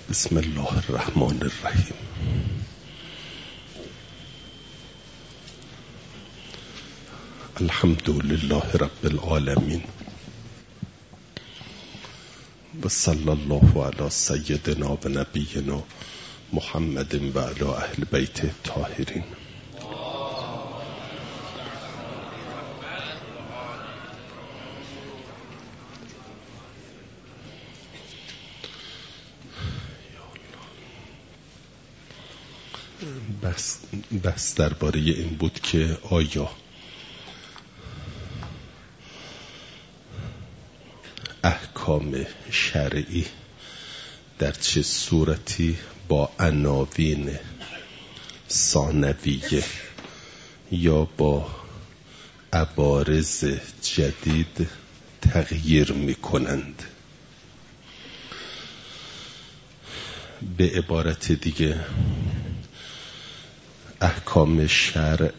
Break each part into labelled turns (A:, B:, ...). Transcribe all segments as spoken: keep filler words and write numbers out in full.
A: بسم الله الرحمن الرحیم. الحمد لله رب العالمین و صلی الله علی سیدنا و نبینا محمد و علی اهل بیت الطاهرین. بس, بس درباره این بود که آیا احکام شرعی در چه صورتی با عناوین ثانویه یا با عوارض جدید تغییر می کنند. به عبارت دیگه احکام شرع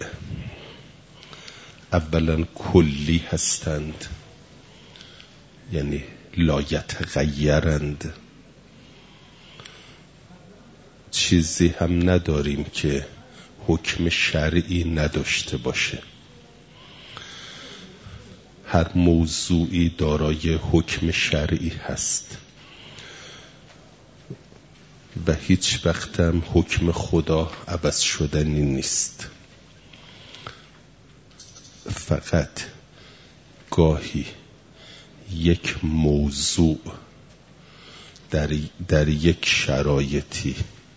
A: اولا کلی هستند، یعنی لا یتغیرند. چیزی هم نداریم که حکم شرعی نداشته باشه. هر موضوعی دارای حکم شرعی هست و هیچ وقت هم حکم خدا عوض شدنی نیست. فقط گاهی یک موضوع در, در یک شرایطی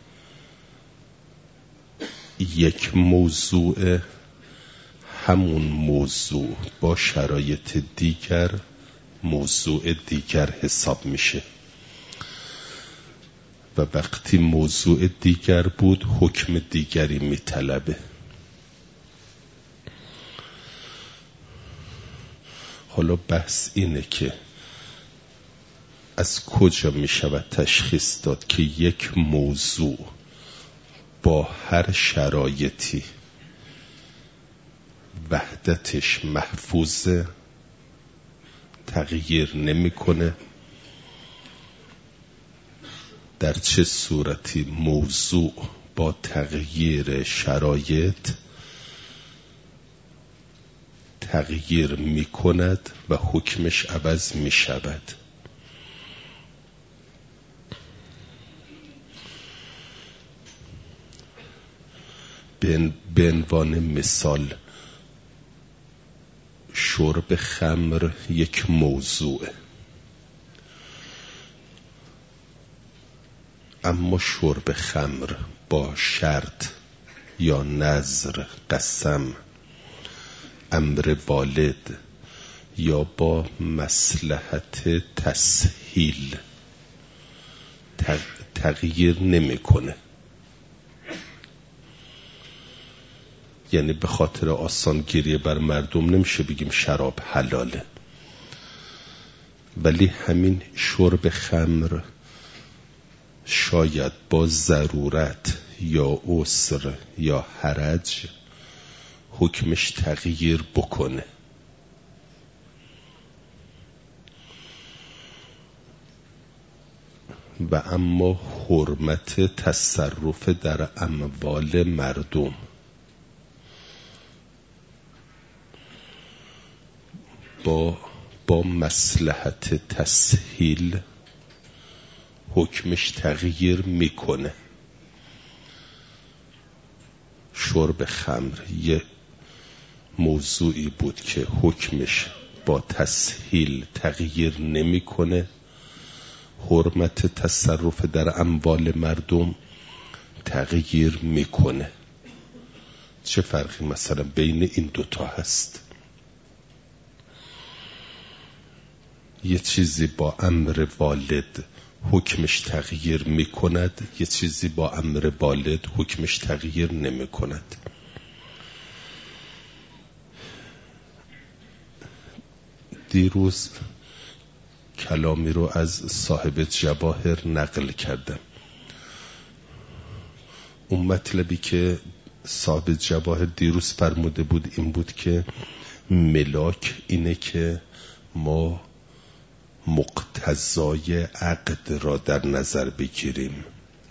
A: یک موضوع همون موضوع با شرایط دیگر موضوع دیگر حساب میشه و وقتی موضوع دیگر بود حکم دیگری میطلبه. حالا بحث اینه که از کجا می شود تشخیص داد که یک موضوع با هر شرایطی وحدتش محفوظه، تغییر نمی کنه. در چه صورتی موضوع با تغییر شرایط تغییر می کند و حکمش عوض می شود. به عنوان مثال شرب خمر یک موضوعه، اما شرب خمر با شرط یا نذر، قسم، امر والد یا با مصلحت تسهیل تغییر نمیکنه. یعنی به خاطر آسان گیری بر مردم نمیشه بگیم شراب حلاله، ولی همین شرب خمر شاید با ضرورت یا عسر یا حرج حکمش تغییر بکنه. و اما حرمت تصرف در اموال مردم با با مصلحت تسهیل حکمش تغییر میکنه. شرب خمر یه موضوعی بود که حکمش با تسهیل تغییر نمیکنه، حرمت تصرف در اموال مردم تغییر میکنه. چه فرقی مثلا بین این دوتا هست؟ یه چیزی با امر والد حکمش تغییر می کند، یه چیزی با امر والد حکمش تغییر نمی کند. دیروز کلامی رو از صاحب جواهر نقل کردم. اون مطلبی که صاحب جواهر دیروز فرموده بود این بود که ملاک اینه که ما مقتضای عقد را در نظر بگیریم.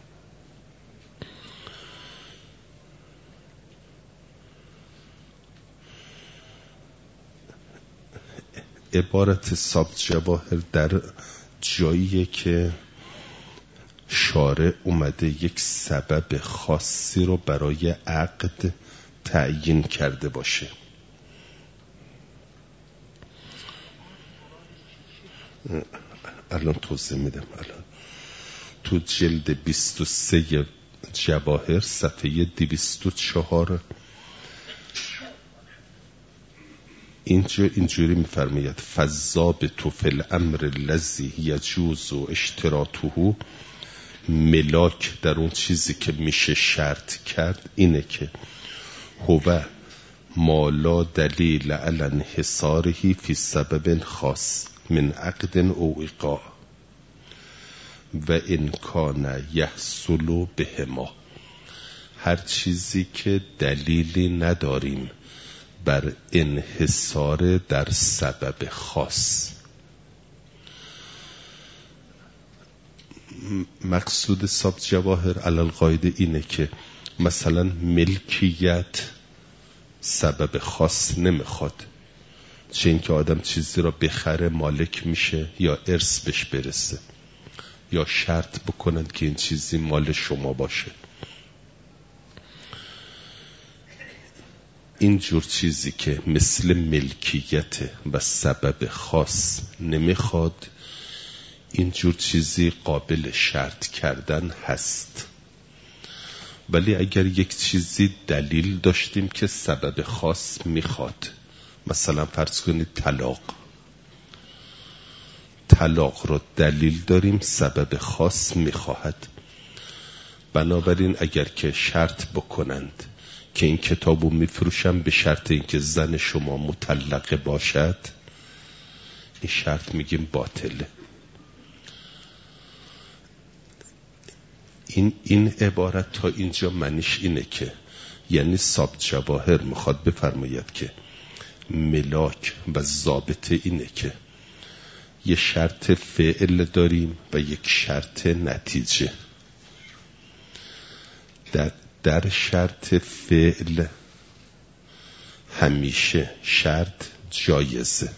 A: عبارت سابت جواهر در جاییه که شارع اومده یک سبب خاصی رو برای عقد تعیین کرده باشه. الان توضیح میدم. الان تو جلد بیست و سه جواهر صفحه دویست و چهار اینجا اینجوری میفرماید فالضابط فی الامر الذی یجوز اشتراطه، ملاک در اون چیزی که میشه شرط کرد اینه که هو ما لا دلیل علی انحصاره فی سبب خاص من عقد او ایقاع و ان کان یحصل بهما، هر چیزی که دلیلی نداریم بر انحصار در سبب خاص. مقصود سابت جواهر علل قاعده اینه که مثلا ملکیت سبب خاص نمیخواد، چه اینکه آدم چیزی را بخره مالک میشه یا ارث بهش برسه یا شرط بکنن که این چیزی مال شما باشه. این جور چیزی که مثل ملکیت و سبب خاص نمیخواد، این جور چیزی قابل شرط کردن هست. ولی اگر یک چیزی دلیل داشتیم که سبب خاص میخواد، مثلا فرض کنید طلاق، طلاق رو دلیل داریم سبب خاص میخواهد، بنابراین اگر که شرط بکنند که این کتابو میفروشم به شرط اینکه زن شما مطلقه باشد، این شرط میگیم باطله. این این عبارت تا اینجا معنیش اینه که یعنی سابت جواهر میخواد بفرماید که ملاک و ضابطه اینه که یه شرط فعل داریم و یک شرط نتیجه. در, در شرط فعل همیشه شرط جایزه،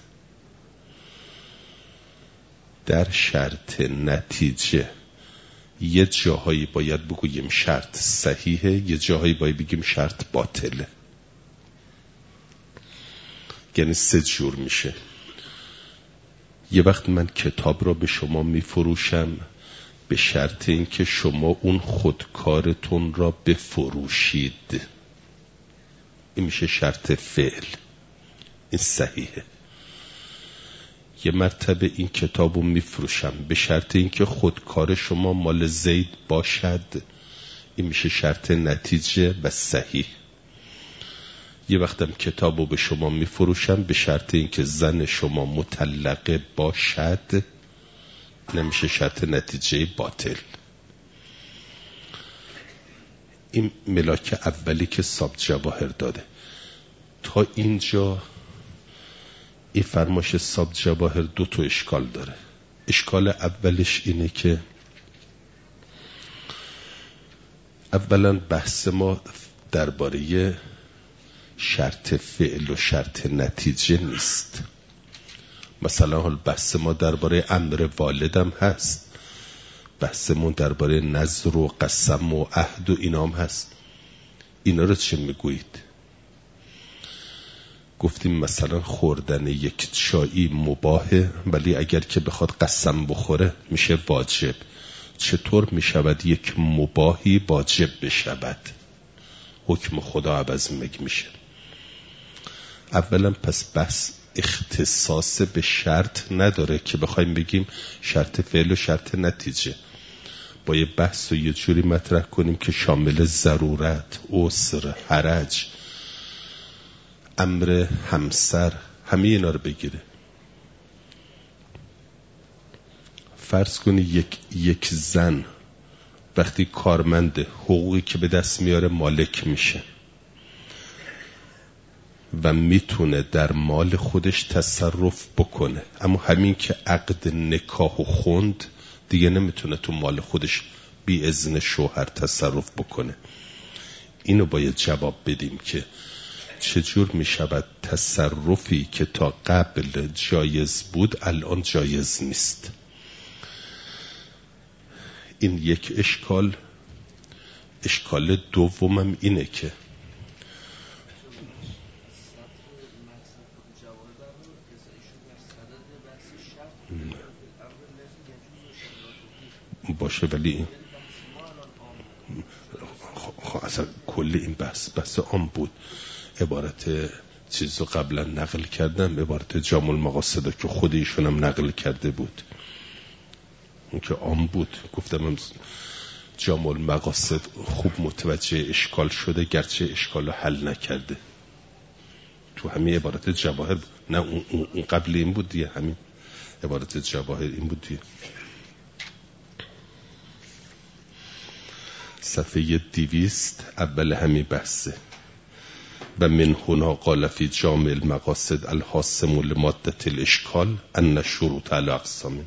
A: در شرط نتیجه یه جاهایی باید بگوییم شرط صحیحه، یه جاهایی باید بگیم شرط باطله. یعنی سه جور میشه. یه وقت من کتاب را به شما میفروشم به شرط اینکه شما اون خودکارتون را بفروشید، این میشه شرط فعل، این صحیحه. یه مرتبه این کتابو میفروشم به شرط اینکه خودکار شما مال زید باشد، این میشه شرط نتیجه و صحیح. یه وقتم کتابو به شما میفروشم به شرط اینکه زن شما مطلقه باشد، نمیشه شرط نتیجه باطل. این ملاک اولی که سابت جواهر داده. تا اینجا این فرمایش سابت جواهر دو تا اشکال داره. اشکال اولش اینه که اولا بحث ما درباره شرط فعل و شرط نتیجه نیست. مثلا حال بحث ما درباره امر والدم هست، بحثمون درباره نذر و قسم و عهد و اینام هست. اینا رو چه میگویید؟ گفتیم مثلا خوردن یک چایی مباهه، ولی اگر که بخواد قسم بخوره میشه واجب. چطور میشود یک مباهی واجب بشود؟ حکم خدا عوض میشه. اولا پس بحث اختصاص به شرط نداره که بخوایم بگیم شرط فعل و شرط نتیجه. با یه بحث و یه جوری مطرح کنیم که شامل ضرورت، عسر، حرج، امر همسر، همه اینا رو بگیره. فرض کنی یک یک زن وقتی کارمند حقوقی که به دست میاره مالک میشه، و میتونه در مال خودش تصرف بکنه، اما همین که عقد نکاح و خوند دیگه نمیتونه تو مال خودش بی اذن شوهر تصرف بکنه. اینو باید جواب بدیم که چجور میشود تصرفی که تا قبل جایز بود الان جایز نیست. این یک اشکال. اشکال دومم اینه که باشه، ولی خب اصلا کل این بحث بحث عام بود. عبارت چیز رو قبلا نقل کردم، عبارت جامع المقاصد که خود ایشون هم نقل کرده بود، اون که عام بود. گفتم هم جامع المقاصد خوب متوجه اشکال شده، گرچه اشکال رو حل نکرده. تو همین عبارت جواهر، نه اون, اون قبل این بود دیگه، همین عبارت جواهر این بود دیگه. صفحه دویست اول همین بحثه. و من هنا قال فی جامع المقاصد الحاسم لمادة الاشکال ان شروط علی اقسام.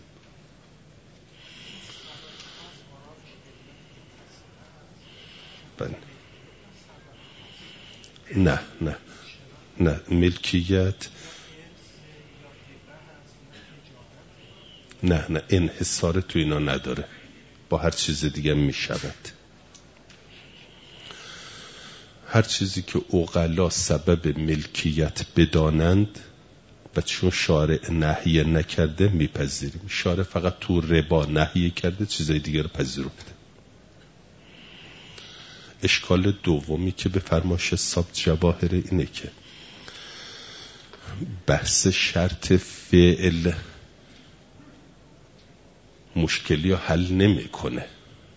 A: نه نه نه ملکیت نه نه انحصار تو اینا نداره، با هر چیز دیگه می شود. هر چیزی که عقلا سبب ملکیت بدانند و چون شارع نهی نکرده میپذیریم. شارع فقط تو ربا نهی کرده، چیزای دیگه رو پذیرفته. اشکال دومی که به فرمایش حساب جواهر اینه که بحث شرط فعل مشکلی رو حل نمیکنه.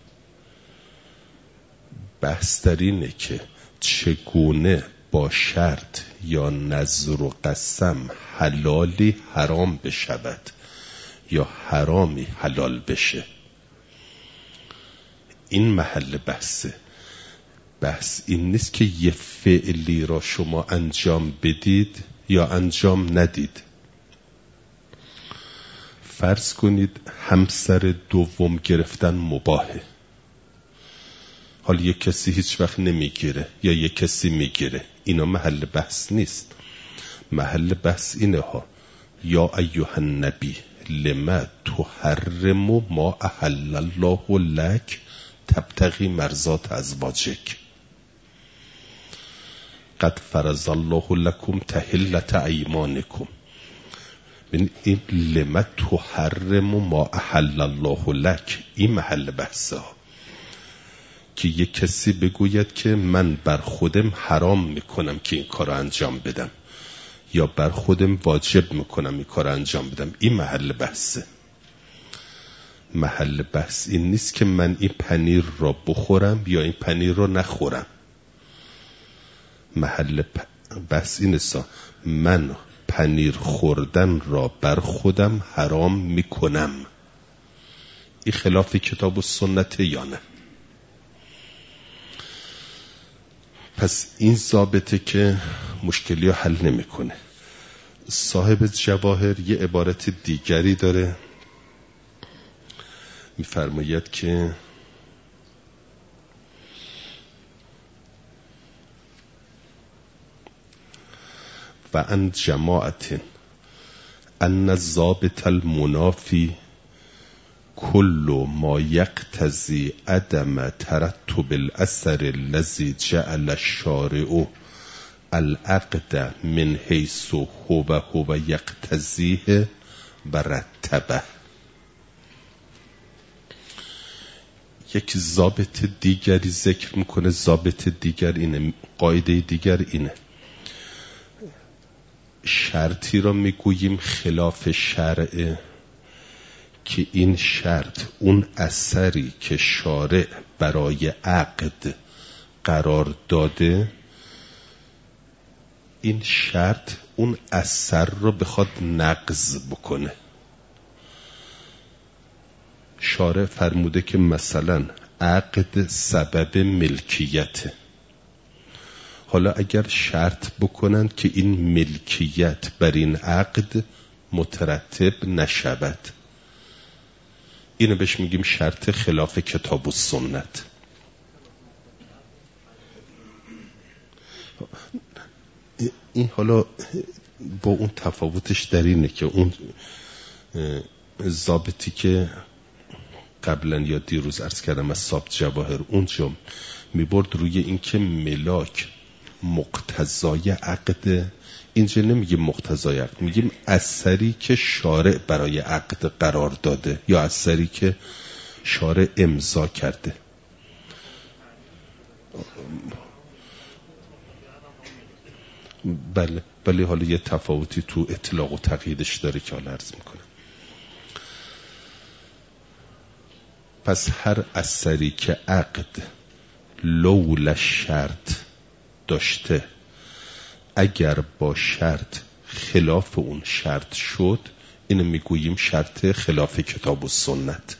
A: بحث در اینه که چگونه با شرط یا نذر و قسم حلالی حرام بشود یا حرامی حلال بشه. این محل بحثه. بحث این نیست که یه فعلی را شما انجام بدید یا انجام ندید. فرض کنید همسر دوم گرفتن مباهه، حالا یک کسی هیچ وقت نمیگیره یا یک کسی میگیره، اینا محل بحث نیست. محل بحث اینه ها: یا ایها النبی لما تحرم ما احل الله لک تبتغی مرضات ازواجک قد فرض الله لکم تحلة ایمانکم. این لما تحرم ما احل الله لک، این محل بحثه ها که یک کسی بگوید که من بر خودم حرام میکنم که این کار رو انجام بدم یا بر خودم واجب میکنم این کار رو انجام بدم. این محل بحثه. محل بحث این نیست که من این پنیر را بخورم یا این پنیر را نخورم. محل بحث این است من پنیر خوردن را بر خودم حرام میکنم. این خلاف کتاب و سنت یا نه؟ پس این ضابطه که مشکلی رو حل نمیکنه. صاحب جواهر یه عبارت دیگری داره، میفرماید که و ان جماعت ان ضابط المنافی کل ما یقتضی عدم ترتب الاثر الذي جعل الشارع العقد من حیث هو هو یقتضیه برتبه. یک ضابط دیگری ذکر میکنه. ضابط دیگر اینه، قاعده دیگر اینه: شرطی را میگوییم خلاف شرع که این شرط اون اثری که شارع برای عقد قرار داده، این شرط اون اثر رو بخواد نقض بکنه. شارع فرموده که مثلا عقد سبب ملکیته، حالا اگر شرط بکنند که این ملکیت بر این عقد مترتب نشود، اینو بهش میگیم شرط خلاف کتاب و سنت. این حالا با اون تفاوتش در اینه که اون ضابطی که قبلا یا دیروز عرض کردم از ثابت جواهر اونجا میبرد روی این که ملاک مقتضای عقد، اینجا نمیگه مقتضای عقد، میگیم اثری که شارع برای عقد قرار داده یا اثری که شارع امضا کرده. بله بله حالا یه تفاوتی تو اطلاق و تقییدش داره که حالا عرض میکنم. پس هر اثری که عقد لولا شرط داشته اگر با شرط خلاف اون شرط شد، اینو میگوییم شرط خلاف کتاب و سنت.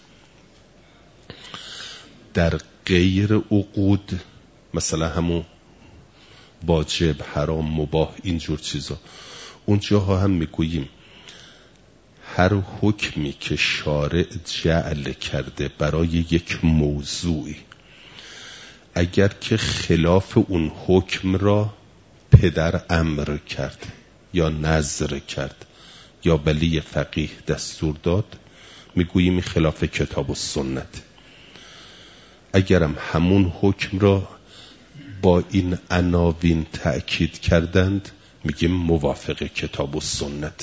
A: در غیر عقود مثلا همون واجب، حرام، مباح، اینجور چیزا، اونجاها هم میگوییم هر حکمی که شارع جعل کرده برای یک موضوعی، اگر که خلاف اون حکم را پدر امر کرد یا نظر کرد یا ولی فقیه دستور داد، میگوییم این خلاف کتاب و سنت. اگرم همون حکم را با این عناوین تأکید کردند، میگیم موافق کتاب و سنت.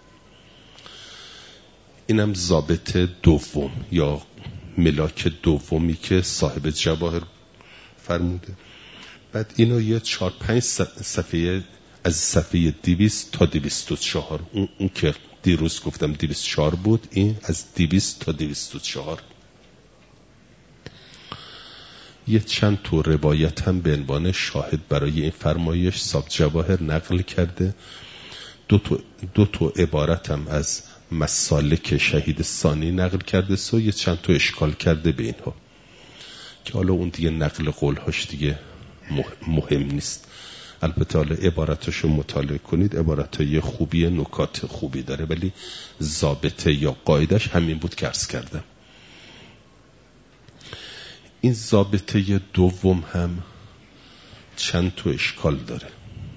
A: اینم ضابط دوم یا ملاک دومی که صاحب جواهر فرموده. بعد اینو یه چهار پنج صفحه از صفحه دویست تا دویست و چهار، اون, اون که دیروز گفتم دویست و چهار بود، این از دویست تا دویست و چهار یه چند تا روایت هم به عنوان شاهد برای این فرمایش صاحب جواهر نقل کرده. دو تا, دو تا عبارت هم از مسالک شهید ثانی نقل کرده، سو یه چند تا اشکال کرده به اینها که حالا اون دیگه نقل قولهاش دیگه مهم نیست. البته حالا عبارتاشو مطالعه کنید، عبارتای خوبی، نکات خوبی داره، ولی ضابطه یا قاعدش همین بود که عرض کردم. این ضابطه دوم هم چند تا اشکال داره.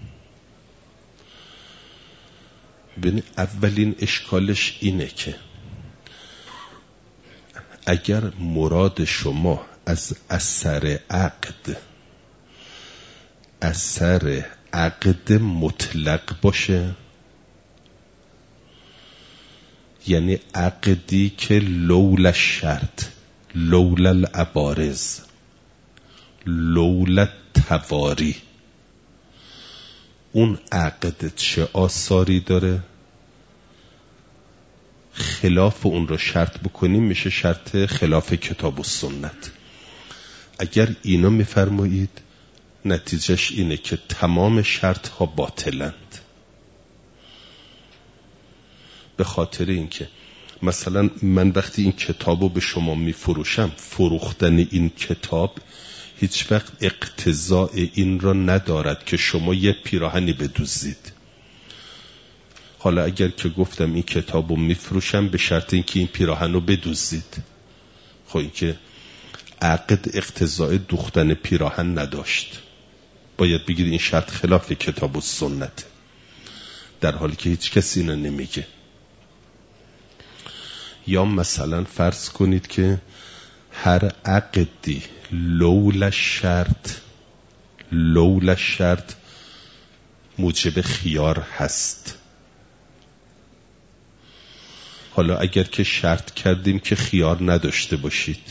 A: ببین اولین اشکالش اینه که اگر مراد شما از اثر عقد اثر عقد مطلق باشه، یعنی عقدی که لولا شرط، لولا العبارض، لولا تواری، اون عقد چه آثاری داره، خلاف اون رو شرط بکنیم میشه شرط خلاف کتاب و سنت. اگر اینا میفرمایید نتیجهش اینه که تمام شرط ها باطلند. به خاطر اینکه مثلا من وقتی این کتابو به شما میفروشم، فروختن این کتاب هیچ وقت اقتضاء این را ندارد که شما یه پیراهنی بدوزید. حالا اگر که گفتم این کتابو میفروشم به شرط اینکه این پیراهنو بدوزید، خب این که عقد اقتضاء دوختن پیراهن نداشت، باید بگید این شرط خلاف کتاب و سنت، در حالی که هیچ کسی اینو نمیگه. یا مثلا فرض کنید که هر عقدی لولا شرط لولا شرط موجب خیار هست. حالا اگر که شرط کردیم که خیار نداشته باشید،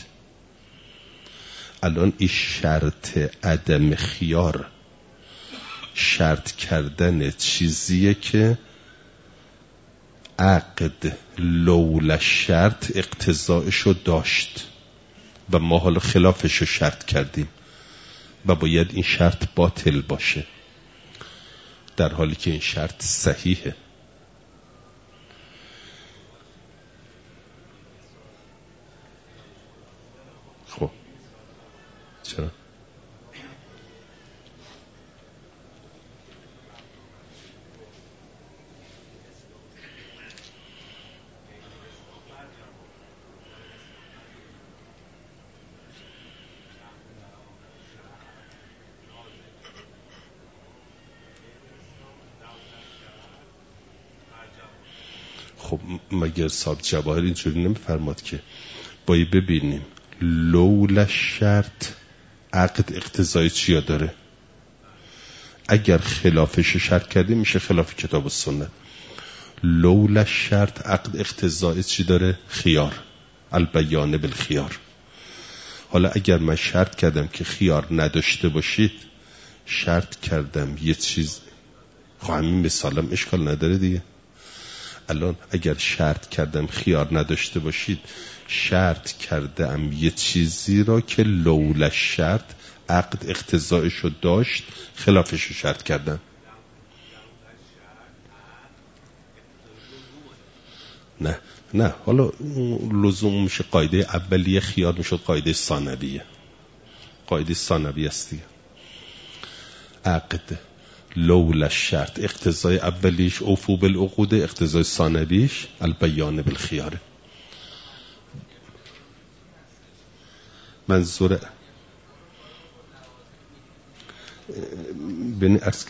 A: الان این شرط عدم خیار شرط کردن چیزیه که عقد لولا شرط اقتضاءشو داشت و ما حالا خلافشو شرط کردیم و باید این شرط باطل باشه، در حالی که این شرط صحیحه. خب چرا؟ خب مگر صاحب جواهر اینجوری نمیفرماد که باید ببینیم لولا شرط عقد اقتضای چیا داره؟ اگر خلافش شرط کرده میشه خلاف کتاب و سنت. لولا شرط عقد اقتضای چی داره؟ خیار، البیان بالخیار. حالا اگر من شرط کردم که خیار نداشته باشید، شرط کردم یه چیز، خب همین مثالم اشکال نداره دیگه. الان اگر شرط کردم خیار نداشته باشید، شرط کردم یه چیزی را که لولا شرط عقد اقتضایشو داشت، خلافشو شرط کردم. نه نه حالا لزوم میشه قاعده اولیه، خیار میشد قاعده ثانویه. قاعده ثانویه است دیگه. عقد لولا شرط اقتضای اولیش اوفو بالعقود، اقتضای ثانویش البیان بالخیار. منظور بنی ارز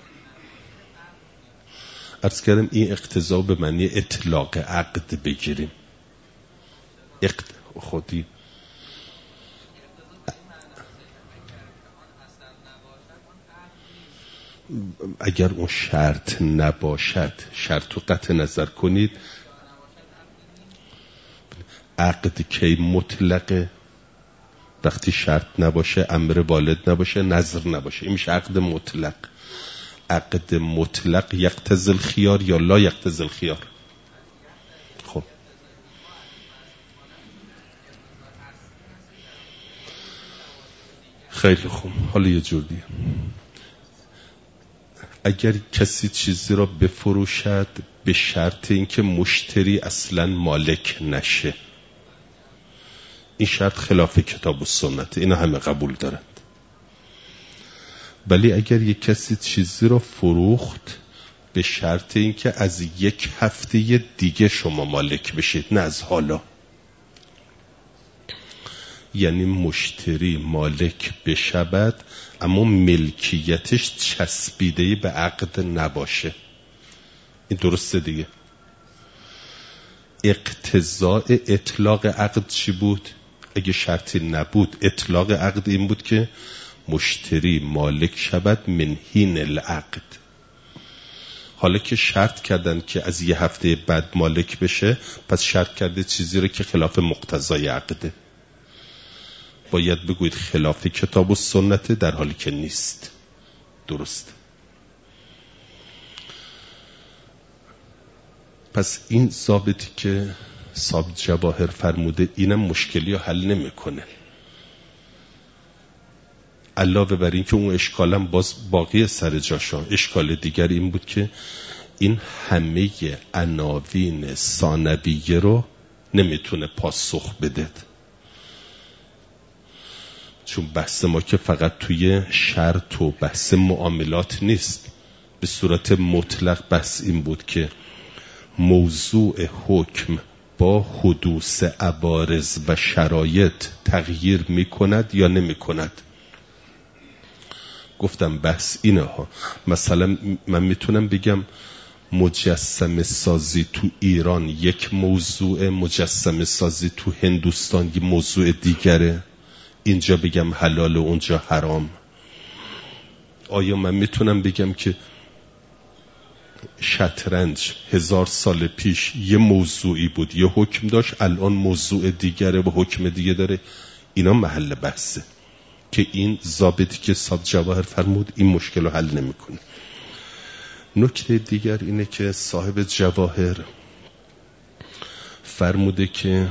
A: ارز کردم این اقتضا به معنی اطلاق عقد بگیریم. اقت... خودی اگر اون شرط نباشد، شرط رو قطع نظر کنید، عقد کی مطلقه؟ وقتی شرط نباشه، امر والد نباشه، نظر نباشه، این میشه عقد مطلق. عقد مطلق یقتضی الخیار یا لا یقتضی الخیار؟ خب خیلی خوب. حالا یه جور دیگه، اگر کسی چیزی را بفروشد به شرط اینکه مشتری اصلا مالک نشه، این شرط خلاف کتاب و سنت، اینا همه قبول دارند. ولی اگر یک کسی چیزی را فروخت به شرط اینکه از یک هفته دیگه شما مالک بشید، نه از حالا، یعنی مشتری مالک بشود اما ملکیتش چسبیده به عقد نباشه، این درسته دیگه. اقتضاء اطلاق عقد چی بود؟ اگه شرطی نبود، اطلاق عقد این بود که مشتری مالک شود من حین العقد. حالا که شرط کردن که از یه هفته بعد مالک بشه، پس شرط کرده چیزی رو که خلاف مقتضای عقده. باید بگوید خلاف کتاب و سنت، در حالی که نیست. درست. پس این ضابطی که صاحب جواهر فرموده، اینم مشکلی رو حل نمیکنه. علاوه بر این که اون اشکالم باز باقی سر جاشا، اشکال دیگر این بود که این همه عناوین ثانویه رو نمیتونه پاسخ بده، چون بحث ما که فقط توی شرط و بحث معاملات نیست. به صورت مطلق بحث این بود که موضوع حکم با حدوث عوارض و شرایط تغییر می کند یا نمی کند. گفتم بحث اینه ها. مثلا من میتونم بگم مجسمه سازی تو ایران یک موضوع، مجسمه سازی تو هندوستان یک موضوع دیگره. اینجا بگم حلال و اونجا حرام. آیا من میتونم بگم که شطرنج هزار سال پیش یه موضوعی بود، یه حکم داشت، الان موضوع دیگره و حکم دیگه داره؟ اینا محل بحثه که این ضابطی که صاحب جواهر فرمود این مشکل رو حل نمیکنه. نکته دیگر اینه که صاحب جواهر فرموده که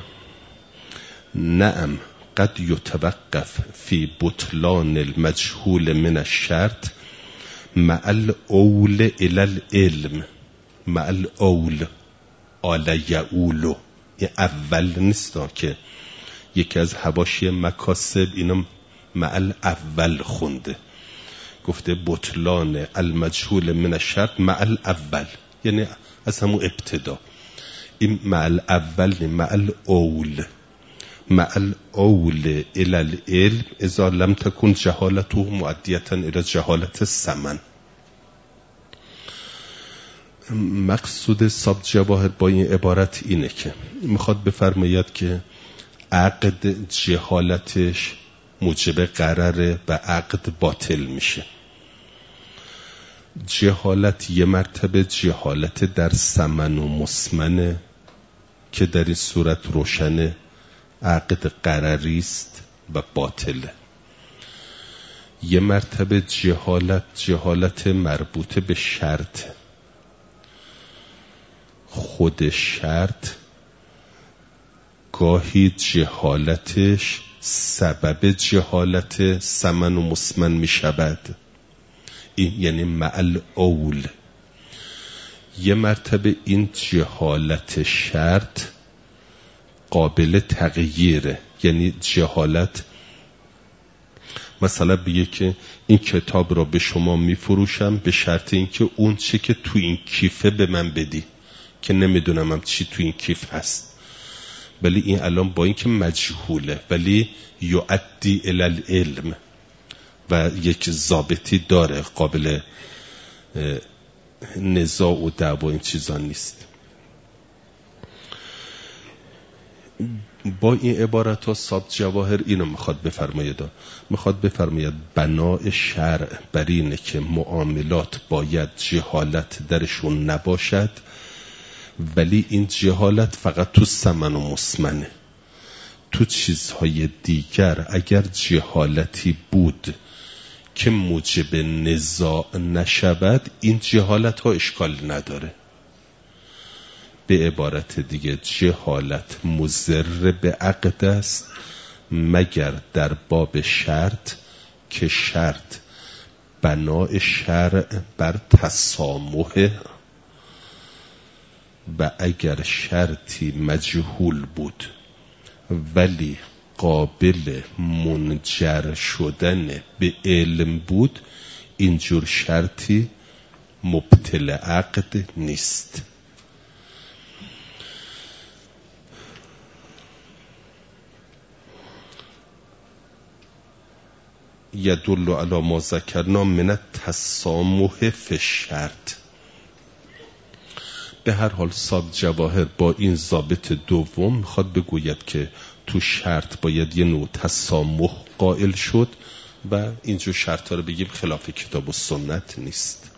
A: نعم قد یتوقف فی بطلان المجهول من الشرط مع الاول الى العلم. مع الاول آل یعولو، این اول نیستا که یکی از حواشی مکاسب اینا مع الاول خونده، گفته بطلان المجهول من الشرط مع الاول، یعنی از همون ابتدا. این مع الاول نه، مع الاول. مع الاول الى العلم اذا لم تكن جهالته مؤدیتا الى جهالت الثمن. مقصود ساب جواهر با این عبارت اینه که میخواد بفرماید که عقد جهالتش موجب قراره و عقد باطل میشه. جهالت یه مرتبه جهالت در ثمن و مسمنه که در این صورت روشنه عقد قراری است و باطله. یه مرتبه جهالت جهالت مربوطه به شرط، خود شرط گاهی جهالتش سبب جهالت ثمن و مسمن می شود، این یعنی معل اول. یه مرتبه این جهالت شرط قابل تغییره، یعنی جهالت مثلا بگه که این کتاب را به شما می فروشم به شرط اینکه اون چه که تو این کیفه به من بدی، که نمیدونم هم چی تو این کیف هست، ولی این الان با اینکه مجهوله ولی یؤدی الی العلم و یک ضابطی داره، قابل نزاع و دعوا این چیزا نیست. با این عبارت ها ساب جواهر اینو میخواد بفرماید، میخواد بفرماید بناء شرع بر اینه که معاملات باید جهالت درشون نباشد، ولی این جهالت فقط تو ثمن و مسمنه. تو چیزهای دیگر اگر جهالتی بود که موجب نزاع نشود، این جهالت ها اشکال نداره. به عبارت دیگه جهالت مضر به عقد است مگر در باب شرط که شرط بناء شرع بر تسامح، و اگر شرطی مجهول بود ولی قابل منجر شدن به علم بود، اینجور شرطی مبطل عقد نیست. یدل علی ما ذکرنا من التسامح فی الشرط. به هر حال ساب جواهر با این ضابط دوم میخواد بگوید که تو شرط باید یه نوع تسامح قائل شد و اینجور شرط ها رو بگیم خلاف کتاب و سنت نیست.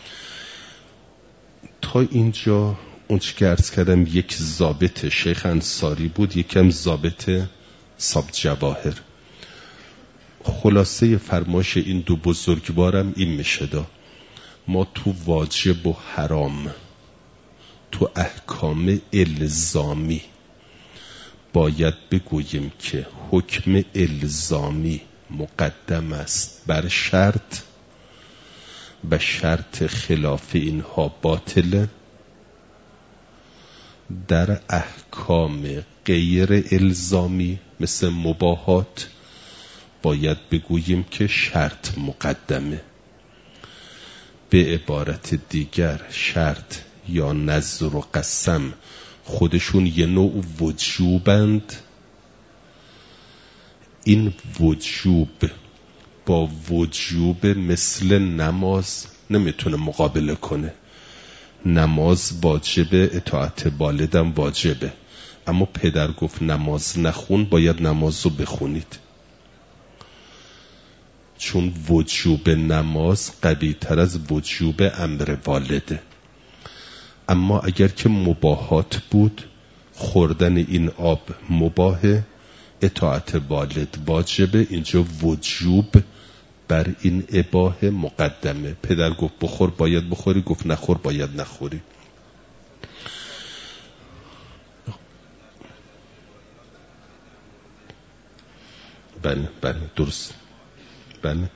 A: تا اینجا اون چی که عرض کردم یک ضابط شیخ انصاری بود، یکم ضابط ساب جواهر. خلاصه فرمایش این دو بزرگوارم این میشه دا ما تو واجب و حرام، تو احکام الزامی باید بگوییم که حکم الزامی مقدم است بر شرط و شرط خلاف اینها باطله. در احکام غیر الزامی مثل مباحات باید بگوییم که شرط مقدمه. به عبارت دیگر شرط یا نذر و قسم خودشون یه نوع وجوبند. این وجوب با وجوب مثل نماز نمیتونه مقابله کنه. نماز واجبه، اطاعت والدم واجبه، اما پدر گفت نماز نخون، باید نماز رو بخونید، چون وجوب نماز قوی تر از وجوب امر والده. اما اگر که مباحات بود، خوردن این آب مباحه، اطاعت والد واجبه، اینجا وجوب بر این اباحه مقدمه. پدر گفت بخور باید بخوری، گفت نخور باید نخوری. بله بله درست، بله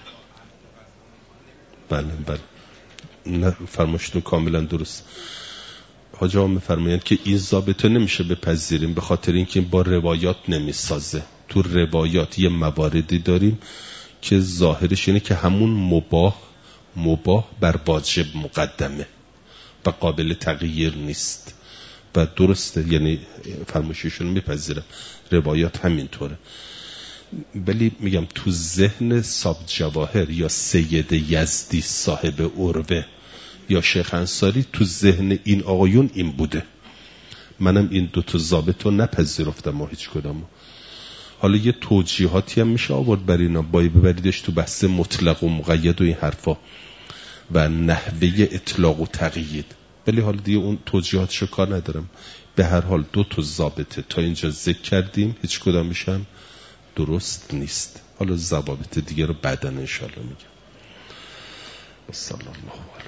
A: بله بله نه فرماشتون کاملا درست. حاجی ها میفرمایند که این ضابطه نمیشه بپذیریم به خاطر اینکه با روایات نمیسازه. تو روایات یه مواردی داریم که ظاهرش اینه که همون مباح مباح بر واجب مقدمه و قابل تغییر نیست و درسته، یعنی فرمایششون میپذیرم، روایات همینطوره. ولی میگم تو ذهن ساب جواهر یا سید یزدی صاحب عروه یا شیخ انصاری تو ذهن این آقایون این بوده. منم این دوتا ضابط رو نپذیرفتم و هیچ کدامو. حالا یه توجیهاتی هم میشه آورد بر اینا، باید ببریدش تو بحث مطلق و مقید و این حرفا و نحوه اطلاق و تقیید، ولی حالا دیگه اون توجیهاتشو کار ندارم. به هر حال دو تا ضابطه تا اینجا ذکر کردیم، هیچ کدامش هم درست نیست. حالا ضوابط دیگه رو بعداً انشالله میگم. صلی الله علیه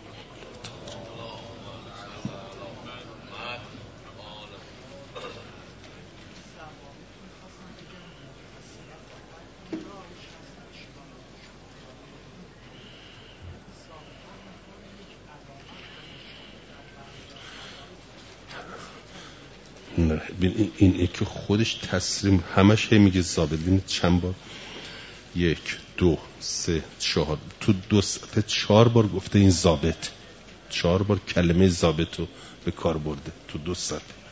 A: نه این این که خودش تصریم همش هی میگه ضابط. ببینید چند بار، یک دو سه چهار، تو دو صفحه چهار بار گفته این ضابط، چهار بار کلمه ضابط رو به کار برده تو دو صفحه.